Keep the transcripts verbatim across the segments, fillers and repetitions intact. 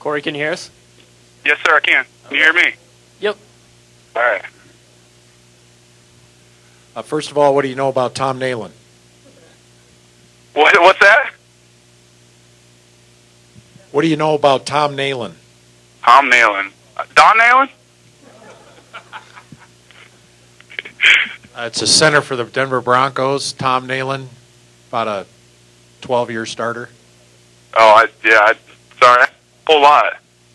Corey, can you hear us? Yes, sir, I can. Can you hear me? Yep. All right. Uh, first of all, what do you know about Tom Nalen? What, what's that? What do you know about Tom Nalen? Tom Nalen. Uh, Don Nalen? Uh, it's a center for the Denver Broncos. Tom Nalen, about a twelve-year starter. Oh, I, yeah, I, sorry. A whole lot.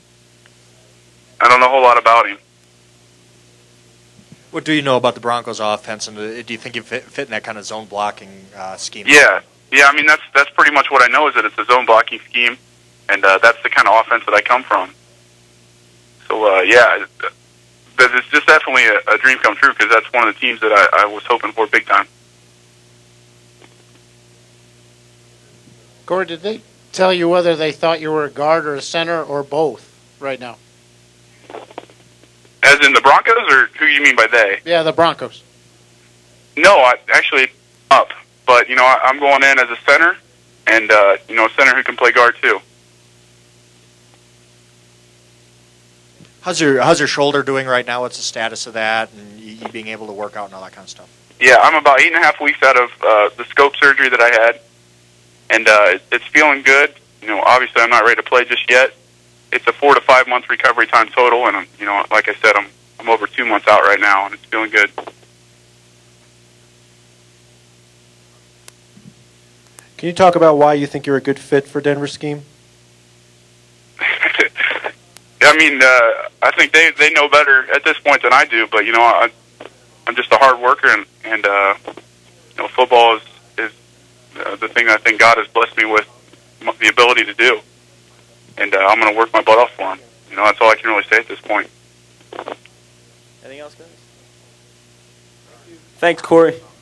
I don't know a whole lot about him. What do you know about the Broncos offense, and do you think you fit, fit in that kind of zone blocking uh, scheme? Yeah. Yeah, I mean, that's that's pretty much what I know is that it's a zone blocking scheme, and uh, that's the kind of offense that I come from. So, uh, yeah, but it's just definitely a, a dream come true because that's one of the teams that I, I was hoping for big time. Corey, did they tell you whether they thought you were a guard or a center or both right now? As in the Broncos, or who you mean by they? Yeah, the Broncos. No, I actually up, but you know I, I'm going in as a center, and uh, you know a center who can play guard too. How's your How's your shoulder doing right now? What's the status of that, and you, you being able to work out and all that kind of stuff? Yeah, I'm about eight and a half weeks out of uh, the scope surgery that I had, and uh, it, it's feeling good. You know, obviously I'm not ready to play just yet. It's a four to five month recovery time total, and you know, like I said, I'm I'm over two months out right now, and it's feeling good. Can you talk about why you think you're a good fit for Denver's scheme? I mean, uh, I think they they know better at this point than I do, but you know, I, I'm just a hard worker, and and uh, you know, football is is uh, the thing I think God has blessed me with the ability to do, and uh, I'm going to work my butt off for him. You know, that's all I can really say at this point. Anything else, guys? Thanks, Corey.